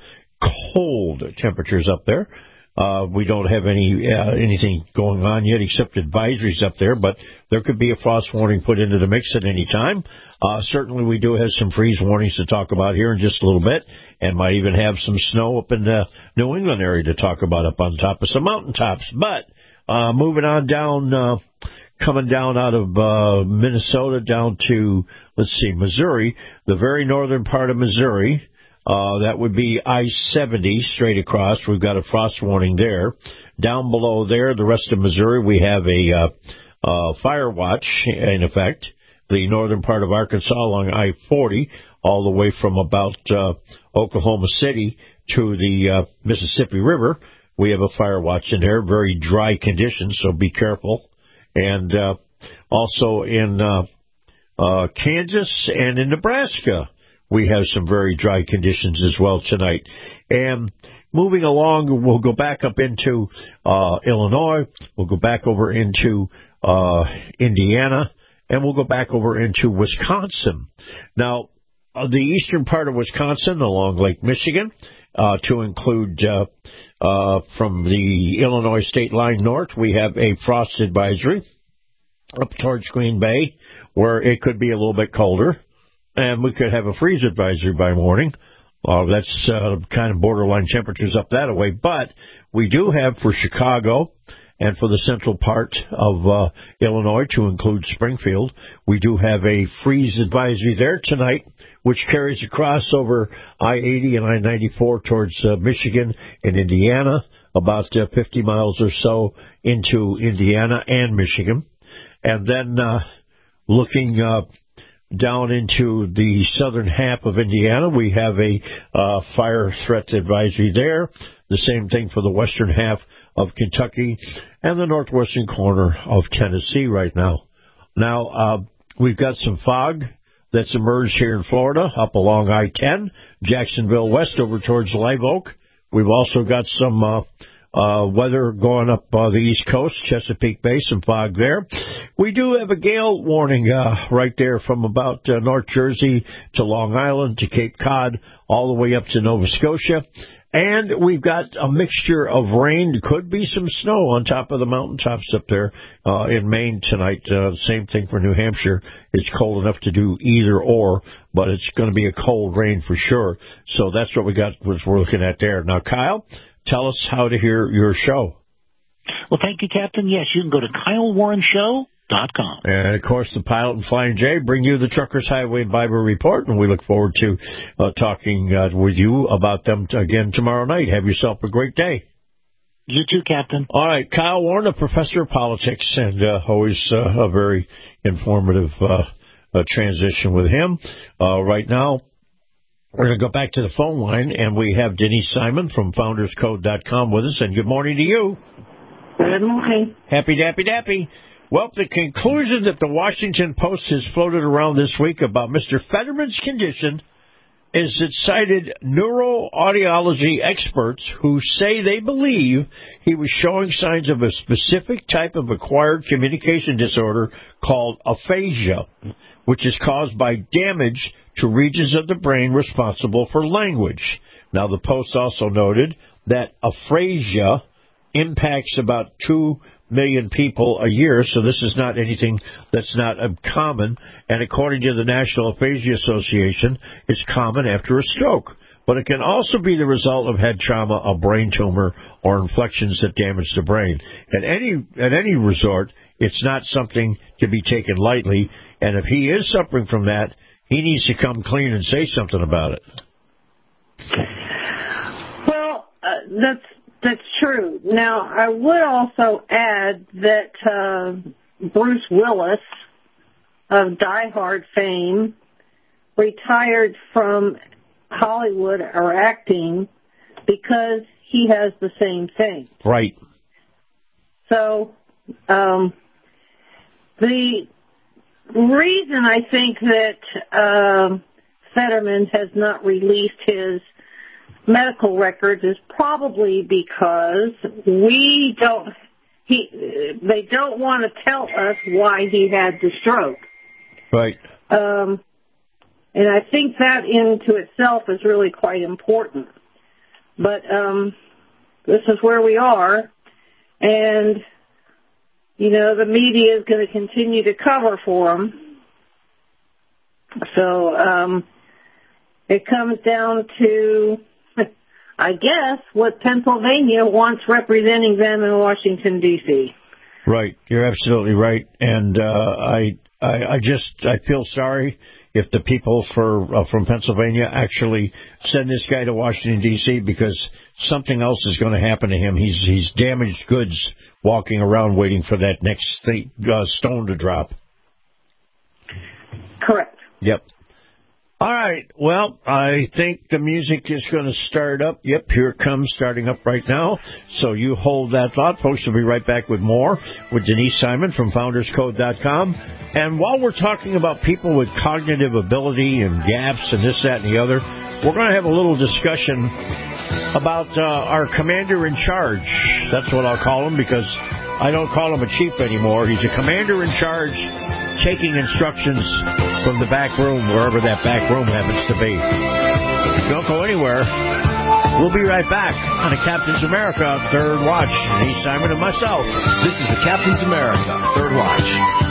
cold temperatures up there. Uh, we don't have any uh, anything going on yet except advisories up there, but there could be a frost warning put into the mix at any time. Uh, certainly we do have some freeze warnings to talk about here in just a little bit, and might even have some snow up in the New England area to talk about up on top of some mountaintops. But uh, moving on down, uh, coming down out of uh, Minnesota down to, let's see, Missouri, the very northern part of Missouri. Uh, that would be I seventy straight across. We've got a frost warning there. Down below there, the rest of Missouri, we have a uh, uh, fire watch in effect. The northern part of Arkansas along I forty, all the way from about uh, Oklahoma City to the uh, Mississippi River. We have a fire watch in there. Very dry conditions, so be careful. And uh, also in uh, uh, Kansas and in Nebraska, we have some very dry conditions as well tonight. And moving along, we'll go back up into uh, Illinois. We'll go back over into uh, Indiana. And we'll go back over into Wisconsin. Now, uh, the eastern part of Wisconsin along Lake Michigan, uh, to include uh, uh, from the Illinois state line north, we have a frost advisory up towards Green Bay, where it could be a little bit colder. And we could have a freeze advisory by morning. Uh, that's uh, kind of borderline temperatures up that way. But we do have for Chicago and for the central part of uh, Illinois, to include Springfield, we do have a freeze advisory there tonight, which carries across over I eighty and I ninety-four towards uh, Michigan and Indiana, about uh, fifty miles or so into Indiana and Michigan. And then uh, looking uh, down into the southern half of Indiana, we have a uh, fire threat advisory there. The same thing for the western half of Kentucky and the northwestern corner of Tennessee right now. Now, uh, we've got some fog that's emerged here in Florida up along I ten, Jacksonville west over towards Live Oak. We've also got some uh, uh, weather going up uh, the East Coast, Chesapeake Bay, some fog there. We do have a gale warning uh, right there from about uh, North Jersey to Long Island to Cape Cod, all the way up to Nova Scotia. And we've got a mixture of rain. Could be some snow on top of the mountaintops up there uh, in Maine tonight. Uh, same thing for New Hampshire. It's cold enough to do either or, but it's going to be a cold rain for sure. So that's what we got. What we're looking at there. Now, Kyle, tell us how to hear your show. Well, thank you, Captain. Yes, you can go to Kyle Warren Show. Dot com. And, of course, the Pilot and Flying J bring you the Truckers Highway Bible Report, and we look forward to uh, talking uh, with you about them t- again tomorrow night. Have yourself a great day. You too, Captain. All right, Kyle Warren, a professor of politics, and uh, always uh, a very informative uh, uh, transition with him. Uh, right now, we're going to go back to the phone line, and we have Denise Simon from founders code dot com with us, and good morning to you. Good morning. Happy dappy dappy. Well, the conclusion that the Washington Post has floated around this week about Mister Fetterman's condition is it cited neuroaudiology experts who say they believe he was showing signs of a specific type of acquired communication disorder called aphasia, which is caused by damage to regions of the brain responsible for language. Now, the Post also noted that aphasia impacts about two million people a year, so this is not anything that's not uncommon. And according to the National Aphasia Association, it's common after a stroke. But it can also be the result of head trauma, a brain tumor, or inflections that damage the brain. At any at any resort, it's not something to be taken lightly. And if he is suffering from that, he needs to come clean and say something about it. Well, uh, that's That's true. Now, I would also add that uh, Bruce Willis of Die Hard fame retired from Hollywood or acting because he has the same thing. Right. So, um, the reason I think that uh, Fetterman has not released his medical records is probably because we don't he they don't want to tell us why he had the stroke. Right. Um and I think that into itself is really quite important. But um this is where we are, and you know the media is going to continue to cover for him. So um it comes down to, I guess, what Pennsylvania wants representing them in Washington, D C Right. You're absolutely right. And uh, I, I I just I feel sorry if the people for uh, from Pennsylvania actually send this guy to Washington, D C, because something else is going to happen to him. He's he's damaged goods walking around waiting for that next state, uh, stone to drop. Correct. Yep. All right. Well, I think the music is going to start up. Yep, here it comes, starting up right now. So you hold that thought. Folks, we'll be right back with more with Denise Simon from founders code dot com. And while we're talking about people with cognitive ability and gaps and this, that, and the other, we're going to have a little discussion about uh, our commander in charge. That's what I'll call him, because I don't call him a chief anymore. He's a commander in charge, taking instructions from the back room, wherever that back room happens to be. Don't go anywhere. We'll be right back on the Captain's America Third Watch. Denise Simon and myself. This is the Captain's America Third Watch.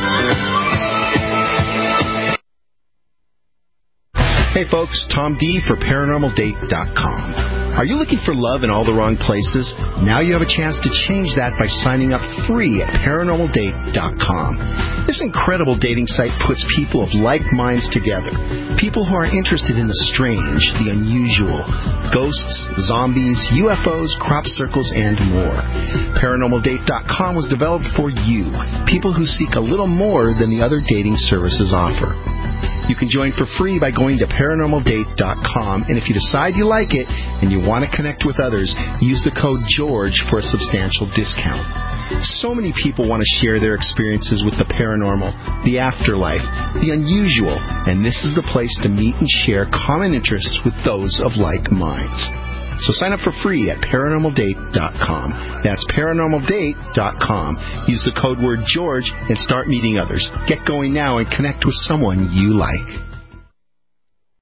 Hey folks, Tom D for paranormal date dot com. Are you looking for love in all the wrong places? Now you have a chance to change that by signing up free at paranormal date dot com. This incredible dating site puts people of like minds together. People who are interested in the strange, the unusual, ghosts, zombies, U F Os, crop circles, and more. paranormal date dot com was developed for you, people who seek a little more than the other dating services offer. You can join for free by going to paranormal date dot com, and if you decide you like it and you want to connect with others, use the code GEORGE for a substantial discount. So many people want to share their experiences with the paranormal, the afterlife, the unusual, and this is the place to meet and share common interests with those of like minds. So sign up for free at paranormal date dot com. That's paranormal date dot com. Use the code word George and start meeting others. Get going now and connect with someone you like.